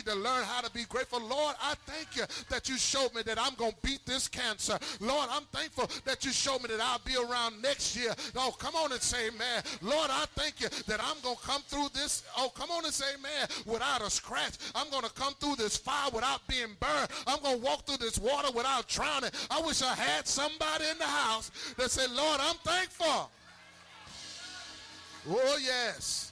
to learn how to be grateful. Lord, I thank you that you showed me that I'm going to beat this cancer. Lord, I'm thankful that you showed me that I'll be around next year. Oh, come on and say amen. Lord, I thank you that I'm going to come through this. Oh, come on and say amen. Without a scratch. I'm going to come through this fire without being burned. I'm going to walk through this water without drowning. I wish I had somebody in the house that said, Lord, I'm thankful. Oh, yes.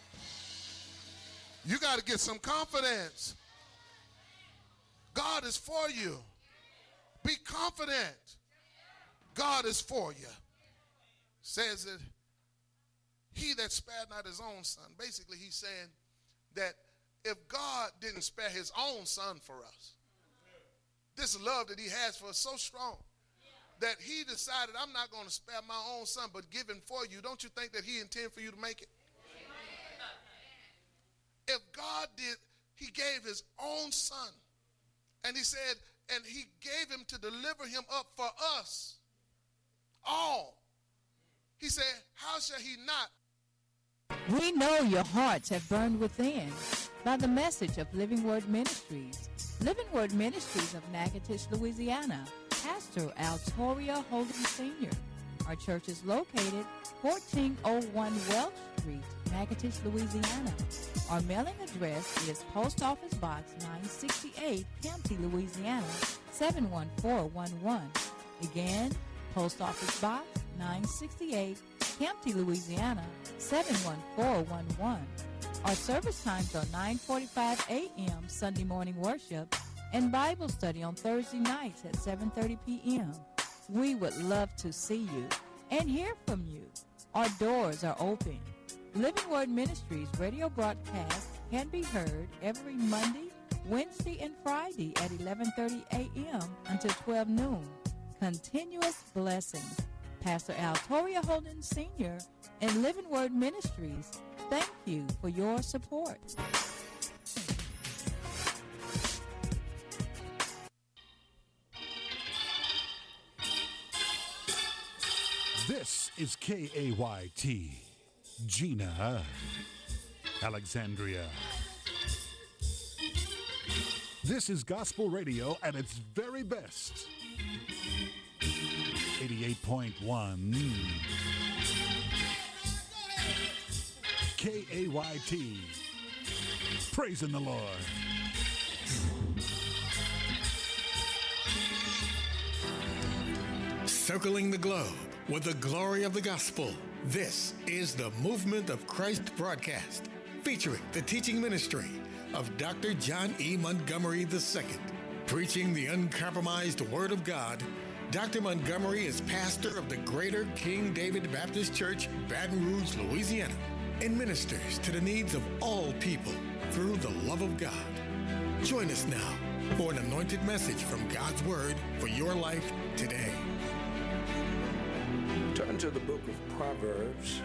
You got to get some confidence. God is for you. Be confident. God is for you. Says that he that spared not his own son. Basically, he's saying that if God didn't spare his own son for us, this love that he has for us so strong that he decided, I'm not going to spare my own son, but give him for you. Don't you think that he intended for you to make it? If God did, he gave his own son. And he said, and he gave him to deliver him up for us all. He said, how shall he not? We know your hearts have burned within by the message of Living Word Ministries. Living Word Ministries of Natchitoches, Louisiana. Pastor Altoria Holden Sr. Our church is located 1401 Welch Street, Natchitoches, Louisiana. Our mailing address is Post Office Box 968, Campty, Louisiana 71411. Again, Post Office Box 968, Campty, Louisiana 71411. Our service times are 9:45 a.m. Sunday morning worship and Bible study on Thursday nights at 7:30 p.m. We would love to see you and hear from you. Our doors are open. Living Word Ministries radio broadcast can be heard every Monday, Wednesday, and Friday at 11:30 a.m. until 12 noon. Continuous blessings. Pastor Altoria Holden Sr. and Living Word Ministries, thank you for your support. This is KAYT, Gina, Alexandria. This is gospel radio at its very best. 88.1 KAYT. Praising the Lord. Circling the globe with the glory of the gospel. This is the Movement of Christ broadcast, featuring the teaching ministry of Dr. John E. Montgomery II. Preaching the uncompromised Word of God, Dr. Montgomery is pastor of the Greater King David Baptist Church, Baton Rouge, Louisiana, and ministers to the needs of all people through the love of God. Join us now for an anointed message from God's Word for your life today. Turn to the book of Proverbs,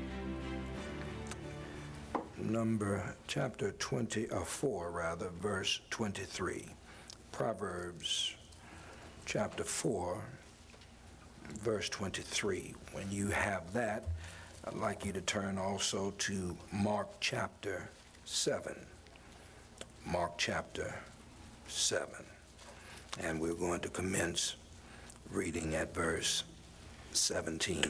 chapter 4, verse 23. Proverbs chapter 4, verse 23. When you have that, I'd like you to turn also to Mark chapter 7. Mark chapter 7. And we're going to commence reading at verse 17.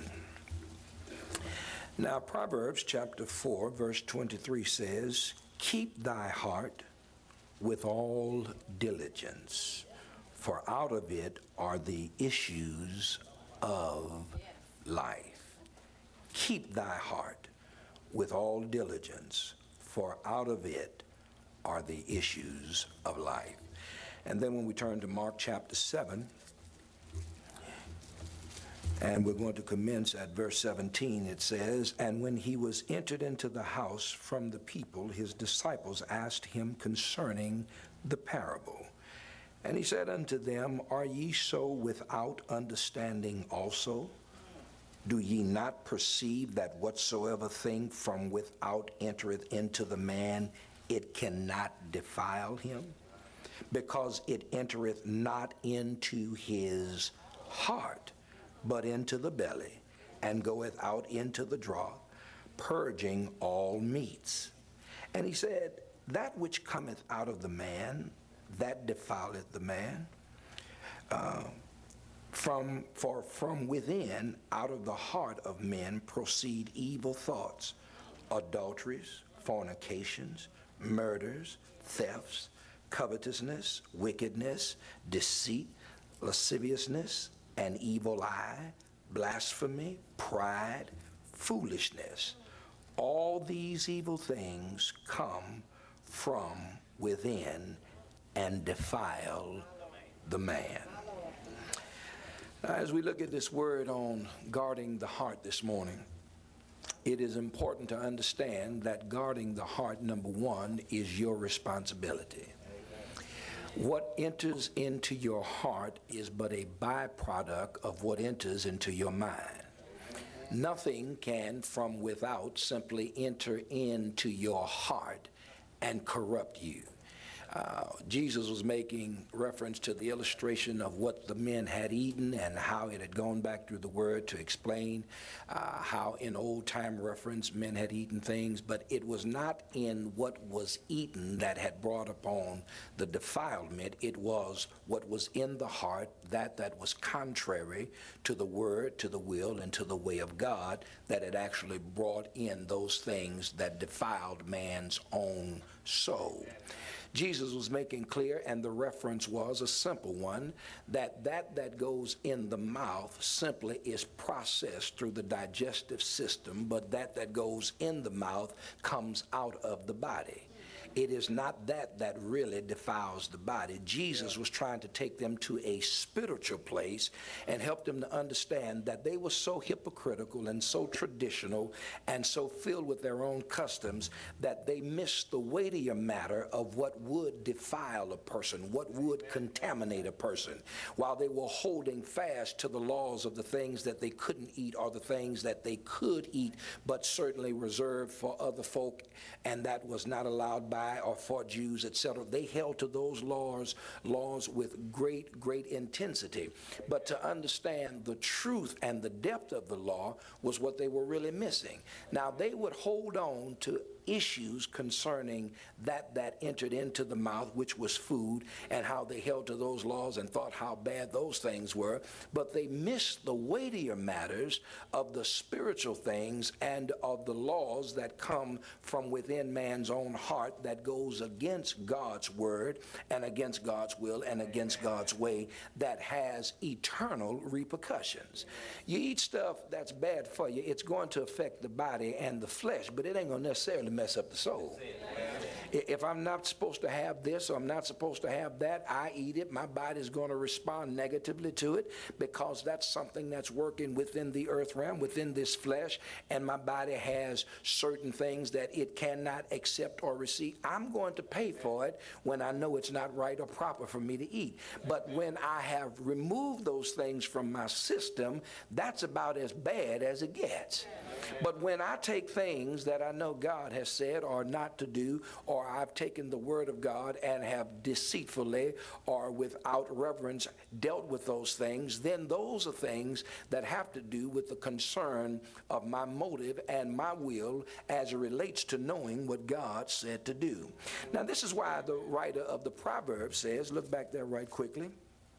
Now, Proverbs chapter 4, verse 23 says, "Keep thy heart with all diligence, for out of it are the issues of life." Keep thy heart with all diligence, for out of it are the issues of life. And then when we turn to Mark chapter 7, and we're going to commence at verse 17, it says, "And when he was entered into the house from the people, his disciples asked him concerning the parable. And he said unto them, Are ye so without understanding also? Do ye not perceive that whatsoever thing from without entereth into the man, it cannot defile him? Because it entereth not into his heart, but into the belly, and goeth out into the draught, purging all meats. And he said, That which cometh out of the man, that defileth the man. For from within, out of the heart of men, proceed evil thoughts, adulteries, fornications, murders, thefts, covetousness, wickedness, deceit, lasciviousness, an evil eye, blasphemy, pride, foolishness. All these evil things come from within and defile the man. As we look at this word on guarding the heart this morning, it is important to understand that guarding the heart, number one, is your responsibility. What enters into your heart is but a byproduct of what enters into your mind. Nothing can from without simply enter into your heart and corrupt you. Jesus was making reference to the illustration of what the men had eaten and how it had gone back through the word to explain how in old time reference men had eaten things, but it was not in what was eaten that had brought upon the defilement. It was what was in the heart, that was contrary to the word, to the will, and to the way of God, that had actually brought in those things that defiled man's own soul. Jesus was making clear, and the reference was a simple one, that goes in the mouth simply is processed through the digestive system, but that goes in the mouth comes out of the body. It is not that really defiles the body. Jesus was trying to take them to a spiritual place and help them to understand that they were so hypocritical and so traditional and so filled with their own customs that they missed the weightier matter of what would defile a person, what would contaminate a person, while they were holding fast to the laws of the things that they couldn't eat or the things that they could eat but certainly reserved for other folk, and that was not allowed by or for Jews, etc. They held to those laws with great intensity. But to understand the truth and the depth of the law was what they were really missing. Now, they would hold on to issues concerning that entered into the mouth, which was food, and how they held to those laws and thought how bad those things were, but they missed the weightier matters of the spiritual things and of the laws that come from within man's own heart that goes against God's word and against God's will and against God's way, that has eternal repercussions. You eat stuff that's bad for you, it's going to affect the body and the flesh, but it ain't going to necessarily mess up the soul. If I'm not supposed to have this or I'm not supposed to have that, I eat it, my body's going to respond negatively to it because that's something that's working within the earth realm, within this flesh, and my body has certain things that it cannot accept or receive. I'm going to pay for it when I know it's not right or proper for me to eat. But when I have removed those things from my system, that's about as bad as it gets. But when I take things that I know God has said or not to do, or I've taken the word of God and have deceitfully or without reverence dealt with those things, then those are things that have to do with the concern of my motive and my will as it relates to knowing what God said to do. Now, this is why the writer of the Proverbs says, look back there right quickly,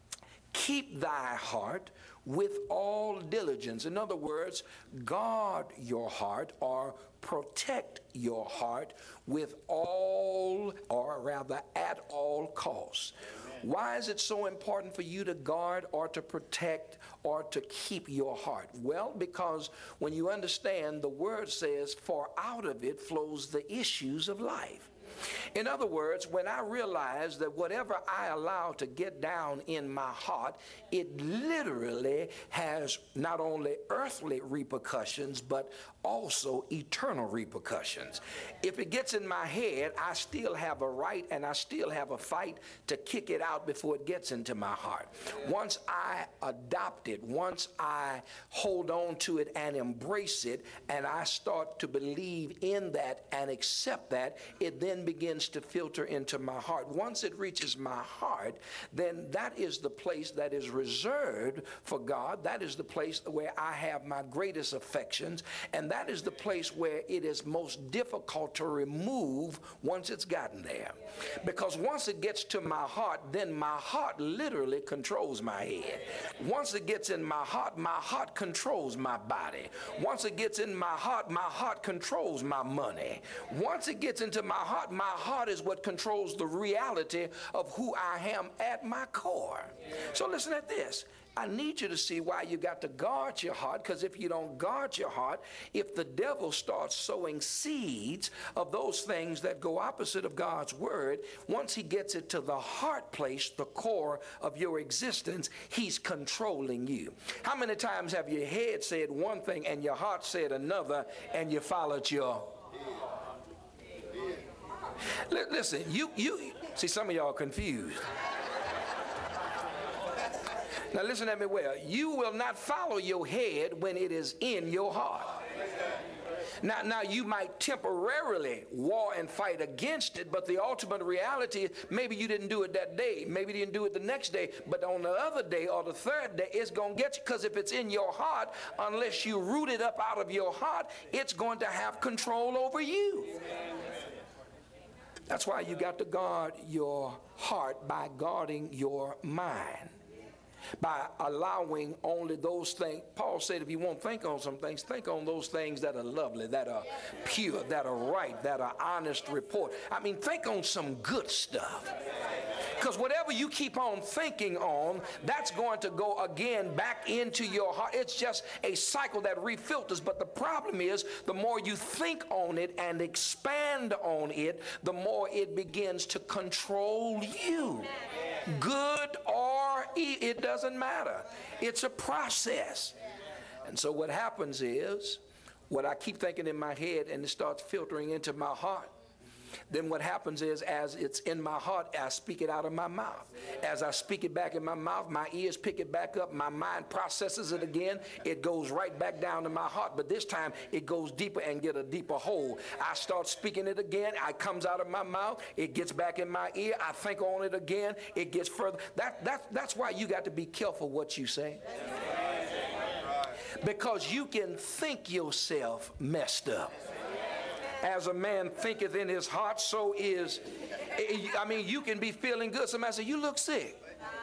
keep thy heart with all diligence. In other words, guard your heart or protect your heart with all, or rather at all costs. Why is it so important for you to guard or to protect or to keep your heart? Well, because when you understand, the word says, for out of it flows the issues of life. In other words, when I realize that whatever I allow to get down in my heart, it literally has not only earthly repercussions, but also eternal repercussions. If it gets in my head, I still have a right and I still have a fight to kick it out before it gets into my heart. Once I adopt it, once I hold on to it and embrace it, and I start to believe in that and accept that, it then begins begins to filter into my heart. Once it reaches my heart, then that is the place that is reserved for God. That is the place where I have my greatest affections, and that is the place where it is most difficult to remove once it's gotten there. Because once it gets to my heart, then my heart literally controls my head. Once it gets in my heart controls my body. Once it gets in my heart controls my money. Once it gets into my heart is what controls the reality of who I am at my core. So listen at this. I need you to see why you got to guard your heart, because if you don't guard your heart, if the devil starts sowing seeds of those things that go opposite of God's word, once he gets it to the heart place, the core of your existence, he's controlling you. How many times have your head said one thing and your heart said another, and you followed your... Listen, you see, some of y'all are confused. Now listen at me well. You will not follow your head when it is in your heart. Now you might temporarily war and fight against it, but the ultimate reality is maybe you didn't do it that day, maybe you didn't do it the next day, but on the other day or the third day, it's going to get you, because if it's in your heart, unless you root it up out of your heart, it's going to have control over you. That's why you got to guard your heart by guarding your mind, by allowing only those things. Paul said if you won't think on some things, think on those things that are lovely, that are pure, that are right, that are honest report. I mean, think on some good stuff. Because whatever you keep on thinking on, that's going to go again back into your heart. It's just a cycle that refilters. But the problem is, the more you think on it and expand on it, the more it begins to control you. Good or evil, it doesn't matter. It's a process. And so what happens is, what I keep thinking in my head and it starts filtering into my heart, then what happens is, as it's in my heart, I speak it out of my mouth. As I speak it back in my mouth, my ears pick it back up, my mind processes it again, it goes right back down to my heart, but this time it goes deeper and get a deeper hole. I start speaking it again, it comes out of my mouth, it gets back in my ear, I think on it again, it gets further. That's why you got to be careful what you say. Because you can think yourself messed up. As a man thinketh in his heart, so is. I mean, you can be feeling good. Somebody say, you look sick.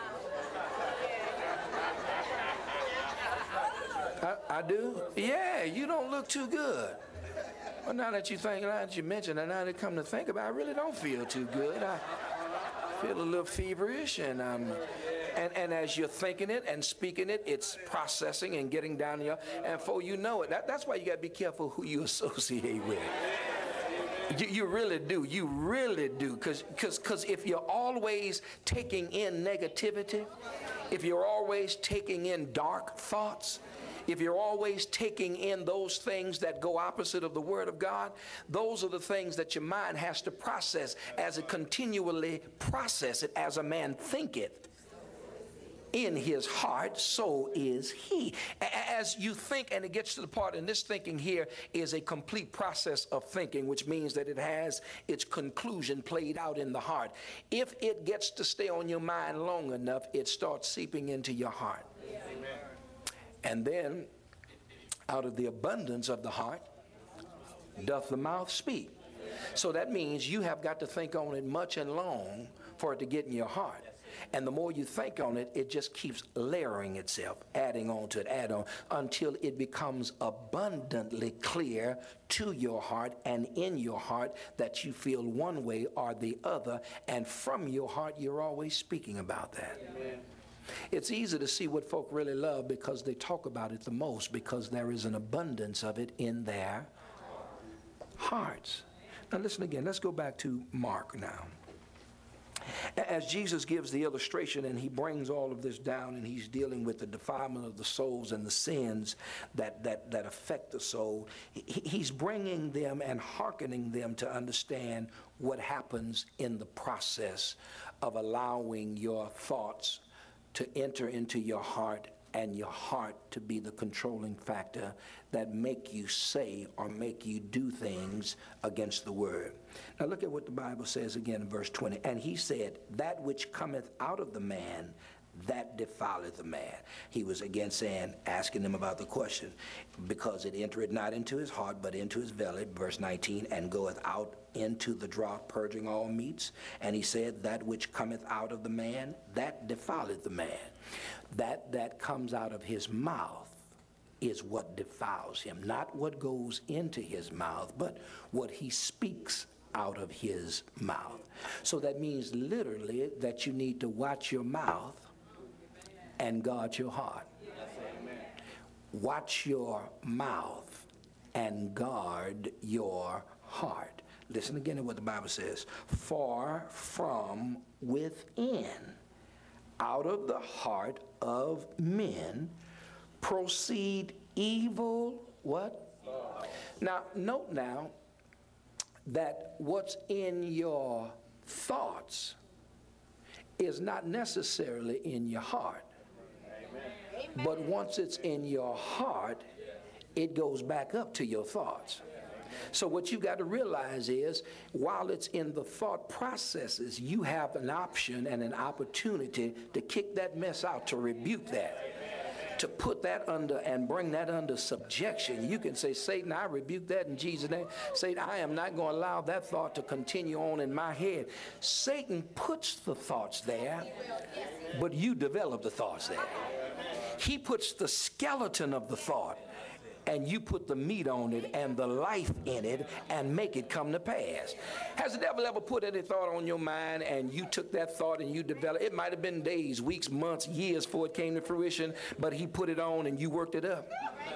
I do? Yeah, you don't look too good. Well, now that you think, now that you mention it, now that I come to think about it, I really don't feel too good. I feel a little feverish, and as you're thinking it and speaking it, it's processing and getting down here. And before you know it, that's why you got to be careful who you associate with. You really do. You really do. Because if you're always taking in negativity, if you're always taking in dark thoughts, if you're always taking in those things that go opposite of the Word of God, those are the things that your mind has to process. As it continually processes it, as a man thinketh in his heart, so is he. As you think, and it gets to the part, and this thinking here is a complete process of thinking, which means that it has its conclusion played out in the heart. If it gets to stay on your mind long enough, it starts seeping into your heart. Amen. And then, out of the abundance of the heart, doth the mouth speak. So that means you have got to think on it much and long for it to get in your heart. And the more you think on it, it just keeps layering itself, adding on to it, add on, until it becomes abundantly clear to your heart and in your heart that you feel one way or the other, and from your heart you're always speaking about that. Amen. It's easy to see what folk really love because they talk about it the most, because there is an abundance of it in their hearts. Now listen again, let's go back to Mark now. As Jesus gives the illustration and he brings all of this down and he's dealing with the defilement of the souls and the sins that affect the soul, he's bringing them and hearkening them to understand what happens in the process of allowing your thoughts to enter into your heart and your heart to be the controlling factor that make you say or make you do things against the word. Now look at what the Bible says again in verse 20. And he said, that which cometh out of the man, that defileth the man. He was again saying, asking him about the question, because it entereth not into his heart, but into his belly, verse 19, and goeth out into the draught, purging all meats. And he said, that which cometh out of the man, that defileth the man. That comes out of his mouth is what defiles him. Not what goes into his mouth, but what he speaks out of his mouth. So that means literally that you need to watch your mouth and guard your heart. Watch your mouth and guard your heart. Listen again to what the Bible says. For from within, out of the heart of men, proceed evil, what? Now, note now that what's in your thoughts is not necessarily in your heart. But once it's in your heart, it goes back up to your thoughts. So what you got to realize is, while it's in the thought processes, you have an option and an opportunity to kick that mess out, to rebuke that, to put that under and bring that under subjection. You can say, Satan, I rebuke that in Jesus' name. Satan, I am not going to allow that thought to continue on in my head. Satan puts the thoughts there, but you develop the thoughts there. He puts the skeleton of the thought, and you put the meat on it and the life in it and make it come to pass. Has the devil ever put any thought on your mind and you took that thought and you developed it? Might have been days, weeks, months, years before it came to fruition, but he put it on and you worked it up.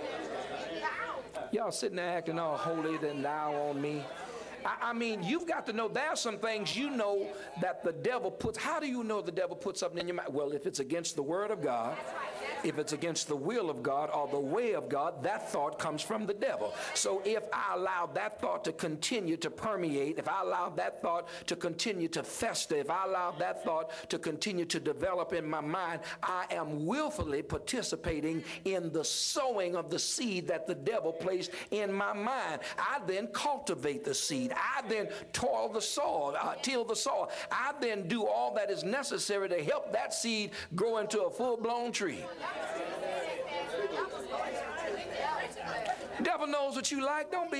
Y'all sitting there acting all holy than thou on me. I mean, you've got to know there are some things you know that the devil puts. How do you know the devil puts something in your mind? Well, if it's against the word of God, if it's against the will of God or the way of God, that thought comes from the devil. So if I allow that thought to continue to permeate, if I allow that thought to continue to fester, if I allow that thought to continue to develop in my mind, I am willfully participating in the sowing of the seed that the devil placed in my mind. I then cultivate the seed. I then till the soil. I then do all that is necessary to help that seed grow into a full-blown tree. Devil knows what you like. Don't.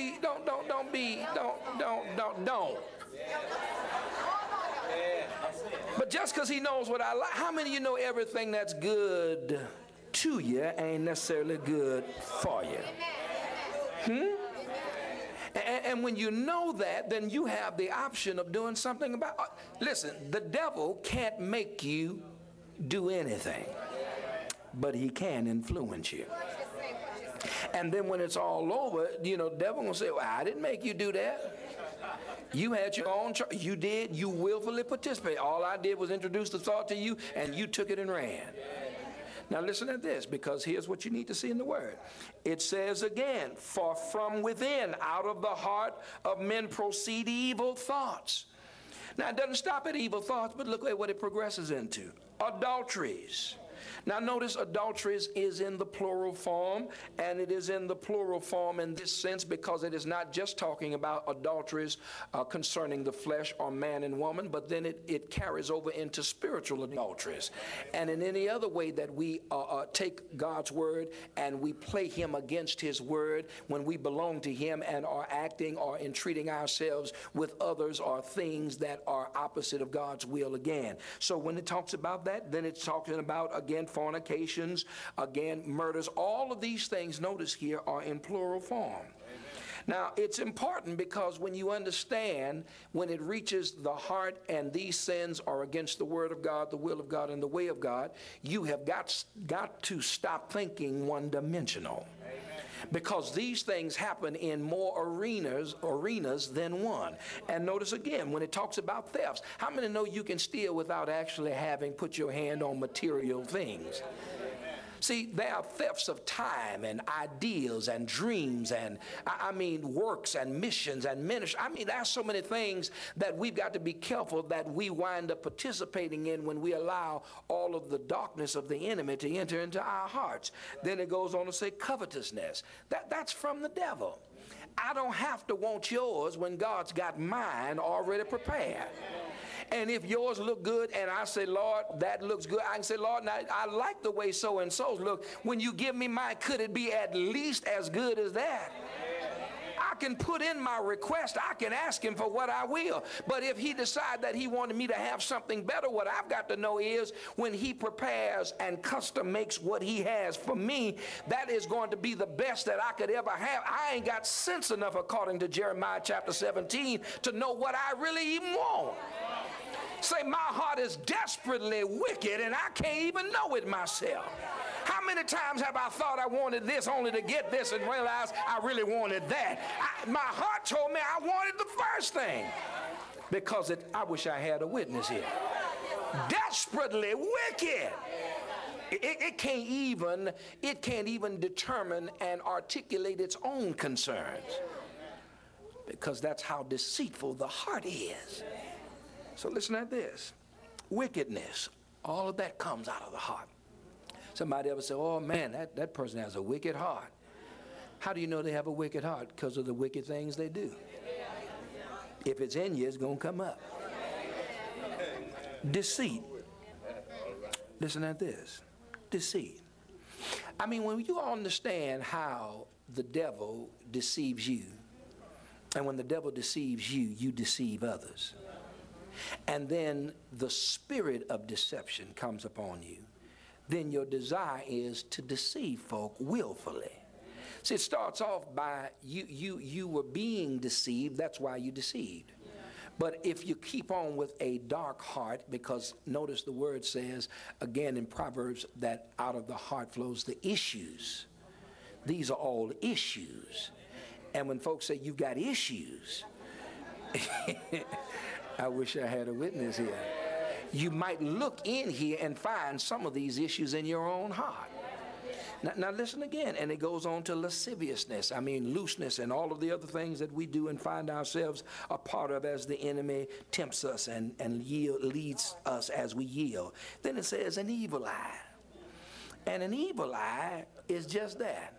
But just because he knows what I like, how many of you know everything that's good to you ain't necessarily good for you? And when you know that, then you have the option of doing something about it. Listen, the devil can't make you do anything, but he can influence you. And then when it's all over, the devil will say, well, I didn't make you do that. You had your own choice. You did. You willfully participated. All I did was introduce the thought to you, and you took it and ran. Now listen to this, because here's what you need to see in the Word. It says again, for from within, out of the heart of men proceed evil thoughts. Now it doesn't stop at evil thoughts, but look at what it progresses into. Adulteries. Now notice adulteries is in the plural form, and it is in the plural form in this sense because it is not just talking about adulteries concerning the flesh or man and woman, but then it carries over into spiritual adulteries. And in any other way that we take God's word and we play him against his word when we belong to him and are acting or entreating ourselves with others or things that are opposite of God's will again. So when it talks about that, then it's talking about, again, fornications, again, murders. All of these things, notice here, are in plural form. Amen. Now, it's important because when you understand when it reaches the heart and these sins are against the word of God, the will of God, and the way of God, you have got to stop thinking one-dimensional. Because these things happen in more arenas than one. And notice again, when it talks about thefts, how many know you can steal without actually having put your hand on material things? See, there are thefts of time and ideals and dreams and, works and missions and ministry. There's so many things that we've got to be careful that we wind up participating in when we allow all of the darkness of the enemy to enter into our hearts. Then it goes on to say covetousness. That's from the devil. I don't have to want yours when God's got mine already prepared. And if yours look good and I say, Lord, that looks good, I can say, Lord, now, I like the way so-and-so's look. When you give me mine, could it be at least as good as that? I can put in my request. I can ask him for what I will. But if he decides that he wanted me to have something better, what I've got to know is when he prepares and custom makes what he has for me, that is going to be the best that I could ever have. I ain't got sense enough, according to Jeremiah chapter 17, to know what I really even want. Say, my heart is desperately wicked and I can't even know it myself. How many times have I thought I wanted this only to get this and realize I really wanted that? My heart told me I wanted the first thing because I wish I had a witness here. Desperately wicked. It can't even determine and articulate its own concerns because that's how deceitful the heart is. So listen at this. Wickedness, all of that comes out of the heart. Somebody ever say, oh man, that person has a wicked heart. How do you know they have a wicked heart? Because of the wicked things they do. If it's in you, it's going to come up. Deceit. Listen at this. Deceit. When you understand how the devil deceives you, and when the devil deceives you, you deceive others. And then the spirit of deception comes upon you. Then your desire is to deceive folk willfully. See, it starts off by you were being deceived, that's why you deceived. But if you keep on with a dark heart, because notice the word says, again in Proverbs, that out of the heart flows the issues. These are all issues. And when folks say you've got issues, I wish I had a witness here. You might look in here and find some of these issues in your own heart. Now listen again, and it goes on to lasciviousness, looseness, and all of the other things that we do and find ourselves a part of as the enemy tempts us and leads us as we yield. Then it says an evil eye. And an evil eye is just that.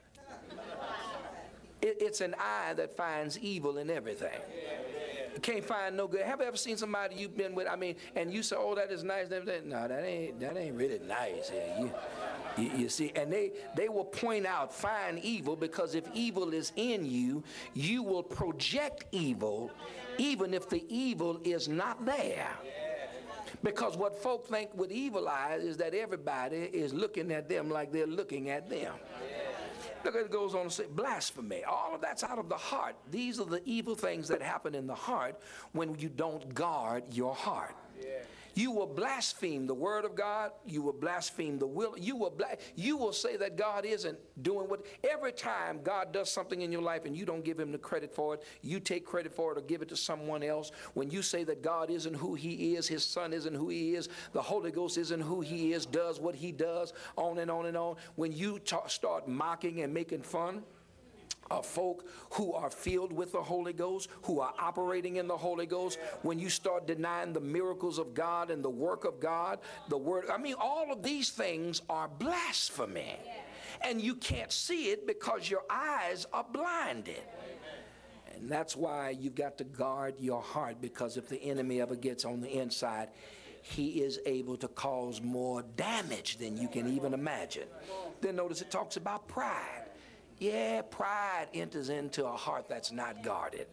It's an eye that finds evil in everything. You can't find no good. Have you ever seen somebody you've been with, and you say, oh, that is nice. No, that ain't really nice. You see, and they will point out, find evil, because if evil is in you, you will project evil, even if the evil is not there. Because what folk think with evil eyes is that everybody is looking at them like they're looking at them. Look, it goes on to say blasphemy. All of that's out of the heart. These are the evil things that happen in the heart when you don't guard your heart. Yeah. You will blaspheme the word of God. You will blaspheme the will. You will say that God isn't doing what. Every time God does something in your life and you don't give him the credit for it, you take credit for it or give it to someone else. When you say that God isn't who he is, his son isn't who he is, the Holy Ghost isn't who he is, does what he does, on and on and on. When you start mocking and making fun of folk who are filled with the Holy Ghost, who are operating in the Holy Ghost, when you start denying the miracles of God and the work of God, the word, all of these things are blasphemy. And you can't see it because your eyes are blinded. And that's why you've got to guard your heart, because if the enemy ever gets on the inside, he is able to cause more damage than you can even imagine. Then notice it talks about pride. Yeah, pride enters into a heart that's not guarded.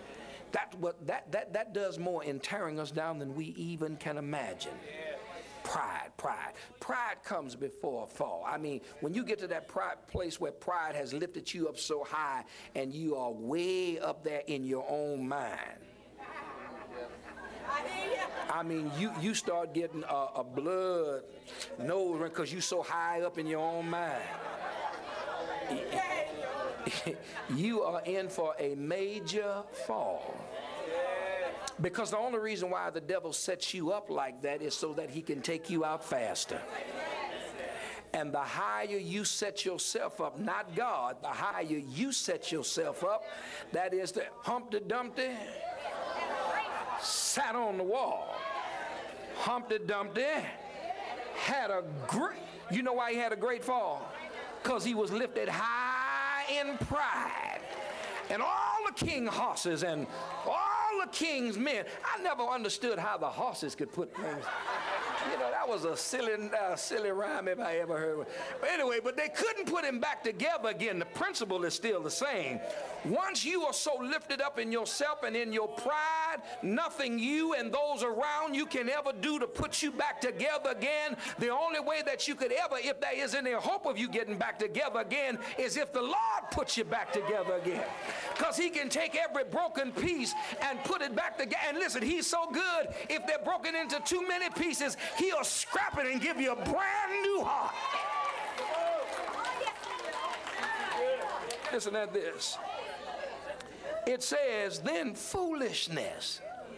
That does more in tearing us down than we even can imagine. Pride comes before a fall. When you get to that place where pride has lifted you up so high and you are way up there in your own mind. You start getting a blood nose because you're so high up in your own mind. You are in for a major fall. Because the only reason why the devil sets you up like that is so that he can take you out faster. And the higher you set yourself up, not God, the higher you set yourself up, that is the Humpty Dumpty sat on the wall. Humpty Dumpty had a great, you know why he had a great fall? Because he was lifted high in pride. And all the king horses and all the king's men, I never understood how the horses could put things. You know, that was a silly rhyme if I ever heard it. But anyway, but they couldn't put him back together again. The principle is still the same. Once you are so lifted up in yourself and in your pride, nothing you and those around you can ever do to put you back together again. The only way that you could ever, if there is any hope of you getting back together again, is if the Lord puts you back together again. Because he can take every broken piece and put it back together. And listen, he's so good, if they're broken into too many pieces, he'll scrap it and give you a brand new heart. Listen at this. It says, then foolishness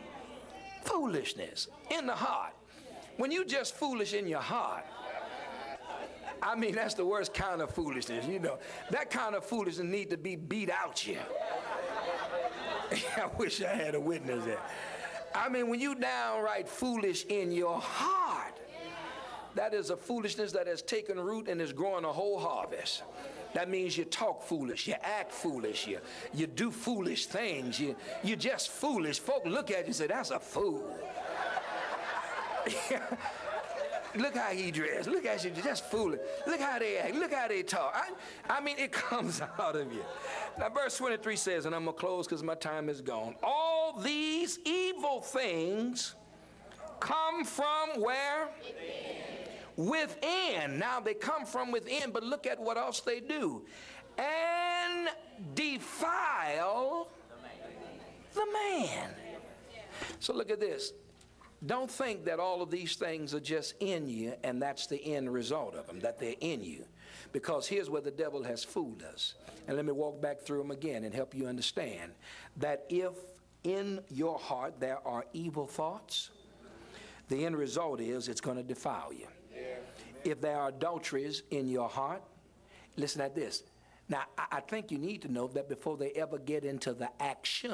in the heart. When you just foolish in your heart, I mean, that's the worst kind of foolishness, you know. That kind of foolishness need to be beat out you. I wish I had a witness there. I mean, when you downright foolish in your heart, that is a foolishness that has taken root and is growing a whole harvest. That means you talk foolish, you act foolish, you do foolish things, you're just foolish. Folk look at you and say, that's a fool. Look how he dressed. Look at you, just foolish. Look how they act. Look how they talk. I mean, it comes out of you. Now, verse 23 says, and I'm going to close because my time is gone. All these evil things come from where? Within. Now, they come from within, but look at what else they do. And defile the man. So look at this. Don't think that all of these things are just in you and that's the end result of them, that they're in you. Because here's where the devil has fooled us. And let me walk back through them again and help you understand that if in your heart there are evil thoughts, the end result is it's going to defile you. If there are adulteries in your heart, listen at this. Now, I think you need to know that before they ever get into the action,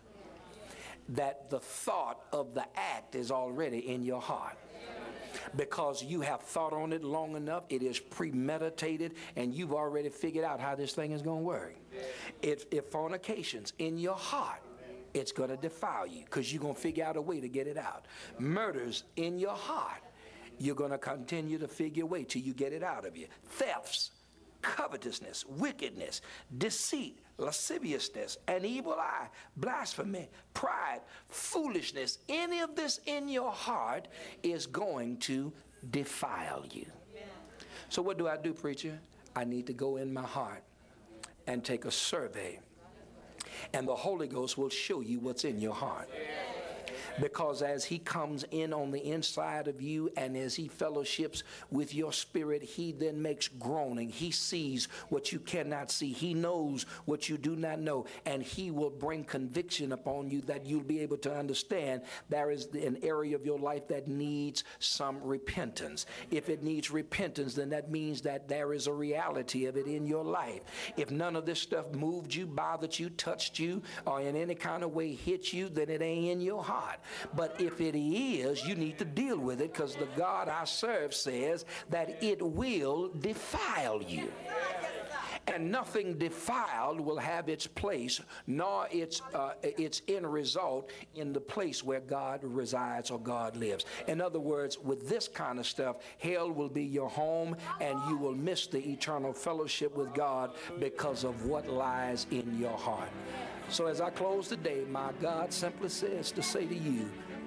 that the thought of the act is already in your heart. Because you have thought on it long enough, it is premeditated, and you've already figured out how this thing is going to work. If fornication's in your heart, it's going to defile you because you're going to figure out a way to get it out. Murder's in your heart, you're going to continue to figure a way till you get it out of you. Thefts, covetousness, wickedness, deceit, lasciviousness, an evil eye, blasphemy, pride, foolishness, any of this in your heart is going to defile you. So what do I do, preacher? I need to go in my heart and take a survey, and the Holy Ghost will show you what's in your heart. Because as he comes in on the inside of you and as he fellowships with your spirit, he then makes groaning. He sees what you cannot see. He knows what you do not know. And he will bring conviction upon you that you'll be able to understand there is an area of your life that needs some repentance. If it needs repentance, then that means that there is a reality of it in your life. If none of this stuff moved you, bothered you, touched you, or in any kind of way hit you, then it ain't in your heart. But if it is, you need to deal with it because the God I serve says that it will defile you. And nothing defiled will have its place, nor its end result in the place where God resides or God lives. In other words, with this kind of stuff, hell will be your home and you will miss the eternal fellowship with God because of what lies in your heart. So as I close today, my God simply says to say to you,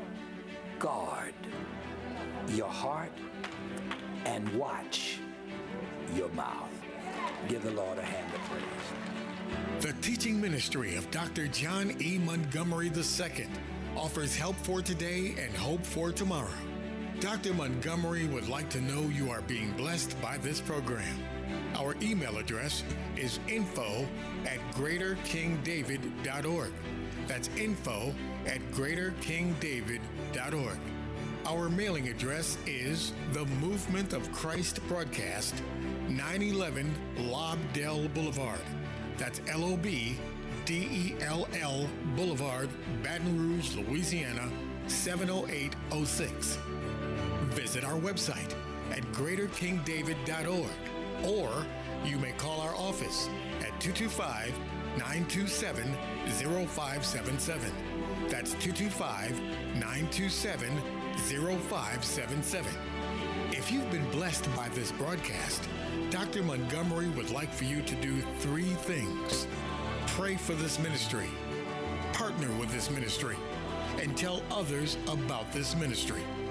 guard your heart and watch your mouth. Give the Lord a hand of praise. The teaching ministry of Dr. John E. Montgomery II offers help for today and hope for tomorrow. Dr. Montgomery would like to know you are being blessed by this program. Our email address is info@greaterkingdavid.org. That's info@greaterkingdavid.org. Our mailing address is The Movement of Christ Broadcast, 911 Lobdell Boulevard. That's Lobdell Boulevard, Baton Rouge, Louisiana, 70806. Visit our website at greaterkingdavid.org, or you may call our office at 225-927-0577. That's 225-927-0577. If you've been blessed by this broadcast, Dr. Montgomery would like for you to do 3 things. Pray for this ministry, partner with this ministry, and tell others about this ministry.